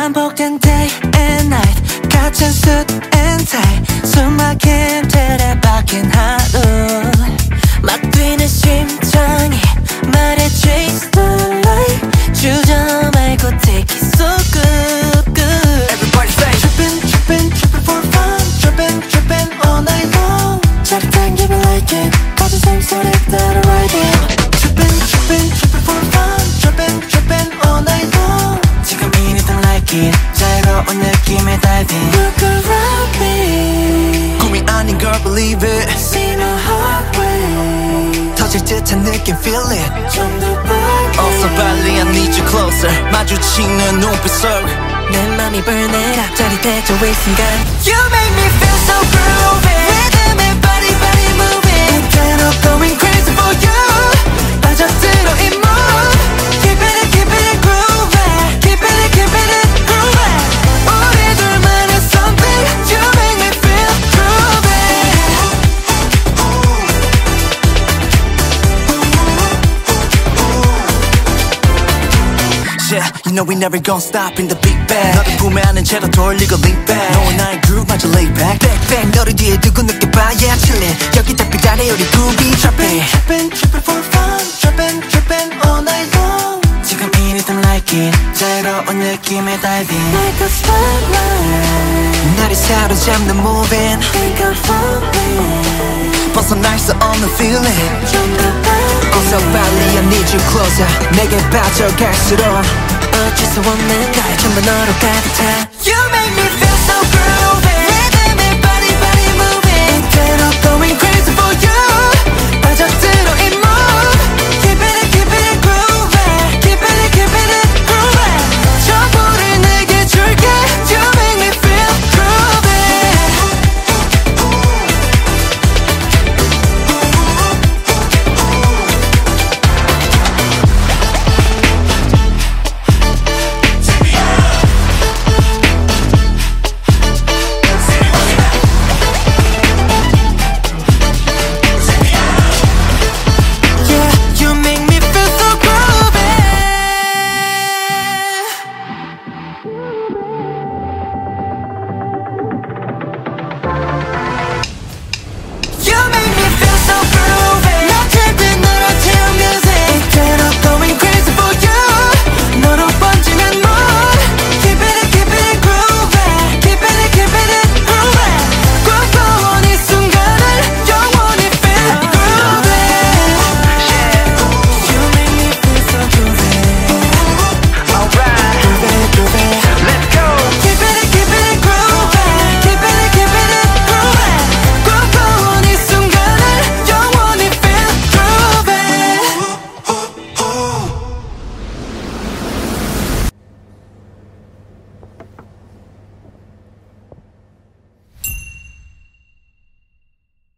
반복된 day and night 같은 suit and tie 숨 막힌 틀에 박힌 하루 막 뛰는 심장이 말해 chase the light 주저 말고 take it so good good Everybody say Trippin', trippin', trippin' for fun Trippin', trippin' all night long 짜릿한 기분 like it 가진 생소리 따라 ride it Trippin', trippin', trippin' for fun Trippin', trippin' all night long 지금 이 rhythm like it 자유로운 느낌에 diving Look around me 꿈이 아닌 걸 believe it See my heart rate 터질 듯한 느낌 feel it 좀 더 빨리 어서 빨리 I need you closer 마주치는 눈빛 속 내 맘이 burn it up 짜릿해져 이 순간 You make me feel so groovy Rhythm and body body moving Again I'm going crazy for you 빠져들어 이 mood Keep it groovy Keep it groovy 우리 둘만의 something You make me feel groovy Yeah, you know we never gon' stop in the big bang 너를 품에 안은 채로 돌리고 lean back 너와 나의 groove 마저 lay back Back back 너를 뒤에 두고 느껴봐 Yeah chillin' 여기 딱 그 자리에 우리 groovy trapping Trippin', trippin' for fun Trippin', trippin' all night long 지금 이 rhythm like it 자유로운 느낌에 diving Like a spotlight 나를 사로잡는 moving Think I'm falling 벗어날 수 없는 feeling 좀 더 빨리 어서 빨리 I need you closer 내게 빠져갈수록 어쩔 수 없는 걸 전부 너로 가득 차 You make me feel so groovy